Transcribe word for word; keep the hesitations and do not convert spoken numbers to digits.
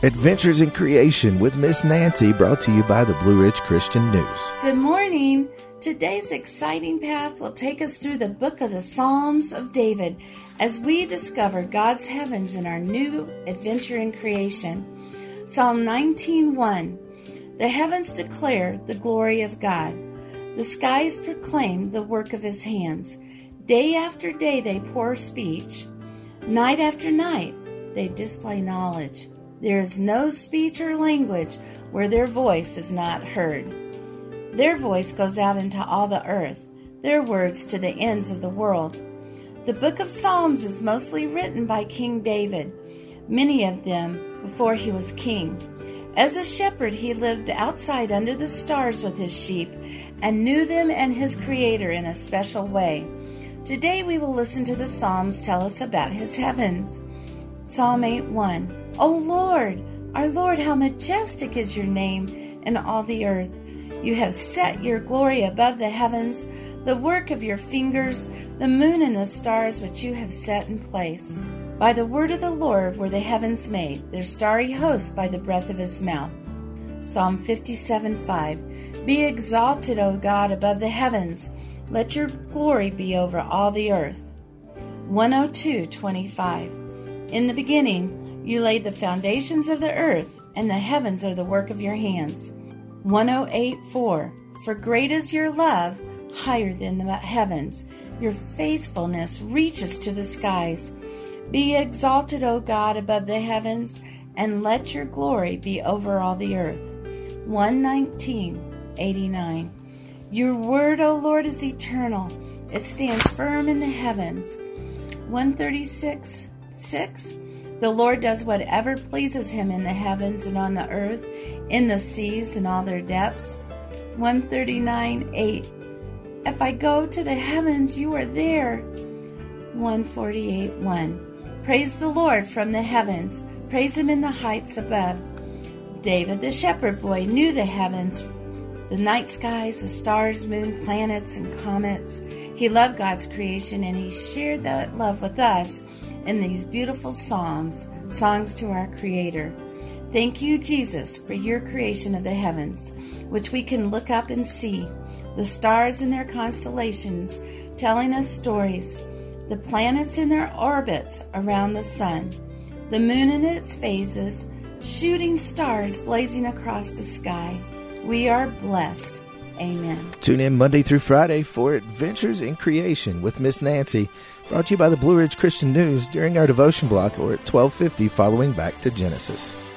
Adventures in Creation with Miss Nancy, brought to you by the Blue Ridge Christian News. Good morning. Today's exciting path will take us through the book of the Psalms of David as we discover God's heavens in our new adventure in creation. Psalm nineteen one. The heavens declare the glory of God. The skies proclaim the work of his hands. Day after day they pour speech. Night after night they display knowledge. There is no speech or language where their voice is not heard. Their voice goes out into all the earth, their words to the ends of the world. The book of Psalms is mostly written by King David, many of them before he was king. As a shepherd, he lived outside under the stars with his sheep and knew them and his Creator in a special way. Today we will listen to the Psalms tell us about his heavens. Psalm eight one. O Lord, our Lord, how majestic is your name in all the earth. You have set your glory above the heavens, the work of your fingers, the moon and the stars which you have set in place. By the word of the Lord were the heavens made, their starry hosts by the breath of his mouth. Psalm fifty-seven five. Be exalted, O God, above the heavens. Let your glory be over all the earth. one oh two twenty-five. In the beginning, you laid the foundations of the earth, and the heavens are the work of your hands. one oh eight four. For great is your love, higher than the heavens. Your faithfulness reaches to the skies. Be exalted, O God, above the heavens, and let your glory be over all the earth. one nineteen eighty-nine. Your word, O Lord, is eternal. It stands firm in the heavens. one thirty-six six. The Lord does whatever pleases him in the heavens and on the earth, in the seas and all their depths. one thirty-nine eight. If I go to the heavens, you are there. one forty-eight one. Praise the Lord from the heavens. Praise him in the heights above. David, the shepherd boy, knew the heavens, the night skies with stars, moon, planets, and comets. He loved God's creation, and he shared that love with us in these beautiful psalms, songs to our Creator. Thank you, Jesus, for your creation of the heavens, which we can look up and see, the stars in their constellations telling us stories, the planets in their orbits around the sun, the moon in its phases, shooting stars blazing across the sky. We are blessed. Amen. Tune in Monday through Friday for Adventures in Creation with Miss Nancy, brought to you by the Blue Ridge Christian News during our devotion block or at twelve fifty following Back to Genesis.